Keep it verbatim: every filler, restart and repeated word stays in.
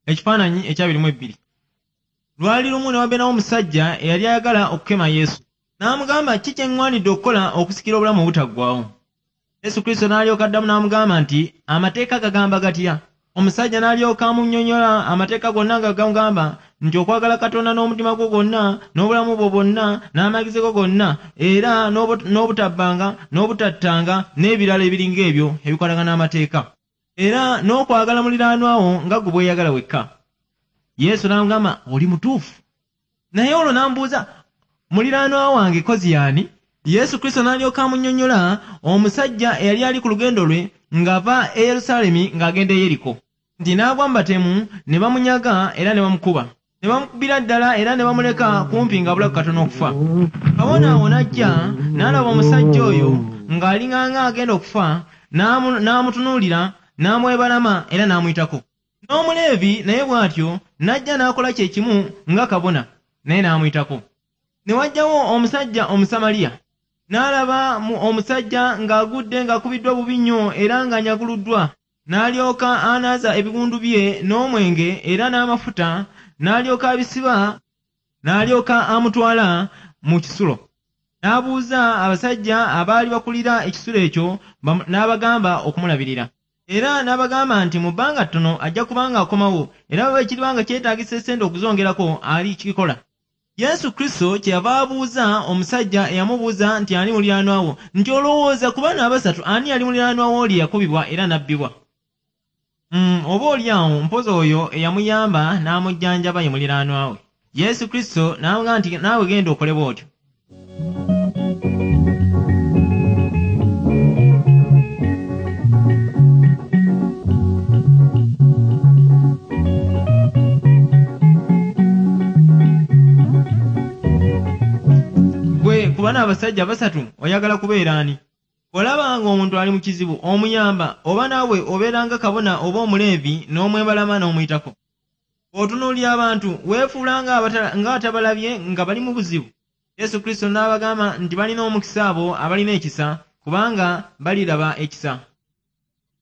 ekifaananyi ekyabiri mu ebbiri. Lwali lumu ne wabeerawo omusajja eyali ayagala okukema Yesu. N'amugamba, ki kye ŋŋwanidde okukola okusikira obulamu obutaggwaawo? Yesu Kristo n'alyoka addamu n'amugamba nti, amateeka gagamba gatya? Omusajja n'alyoka amunnyonnyola amateeka gonna nga gagamba nti okwagala Katonda n'omutima gwo gwonna, n'obulamu bwo bwonna, n'amagezi go gonna, era n'obutabbanga, n'obutattanga, n'ebirala ebiringa ebyo ebikwatagana n'amateeka. Era n'okwagala muliraanwa wo nga ggwe bweyagala wekka. Yesu n'amugamba, oli mutuufu. Naye olwo n'amubuuza, muliraanwa wange kozi y'ani? Yesu Kristo n'alyoka amunnyonnyola omusajja eyali ali ku lugendo lwe ng'ava e Yerusaalemi ng'agenda e Yeriko, nti n'agwa mu batemu ne bamunyaga era ne bamukuba. Ne bamukubira ddala era ne bamuleka kumpi ng'abulaku katono okufa. Kabona awo n'ajja n'alaba omusajja oyo ng'alinganga agenda okufa, n'amutunuulira, n'amwebalama era n'amuyitako. N'Omuleevi naye bw'atyo n'ajja n'akola kye kimu nga kabona, naye n'amuyitako. Ne wajjawo omusajja Omusamaliya, n'alaba omusajja ng'agudde ng'akubiddwa bubi nnyo era ng'anyaguluddwa, n'alyoka anaaza ebiwundu bye n'omwenge era n'amafuta, n'alyoka abisiba, n'alyoka amutwala mu kisulo. N'abuuza abasajja abaali bakulira ekisulo ekyo, n'abagamba okumulabirira. Era n'abagamba nti mu bbanga ttono ajja kubanga akomawo, era bwe kiribanga kyetaagisa essente okuzongerako ali kikola. Yesu Kristo kyeyava abuuza omusajja eyamubuuza nti ani muliraanwa wo, nti olowooza ku bano abasatu ani yali muliraanwa wo oli yakubibwa era n'abbibwa? Mm, oba oli awo mpozi oyo eyamuyamba n'amujjanjaba ye muliraanwa we. Yesu Kristo n'amugamba nti naawe genda okole bw'otyo. Kuba n'abasajja basatu oyagala kubeera ani? Olabanga omuntu ali mu kizibu omuyamba, oba naawe obeeranga kabona oba Omuleevi n'omwebalama n'omuyitako. Otunuulira abantu weefuulanga ng'atabalabye nga bali mu buzibu. Yesu Kristo n'abagamba nti balina omukisa abo abalina ekisa, kubanga baliraba ekisa.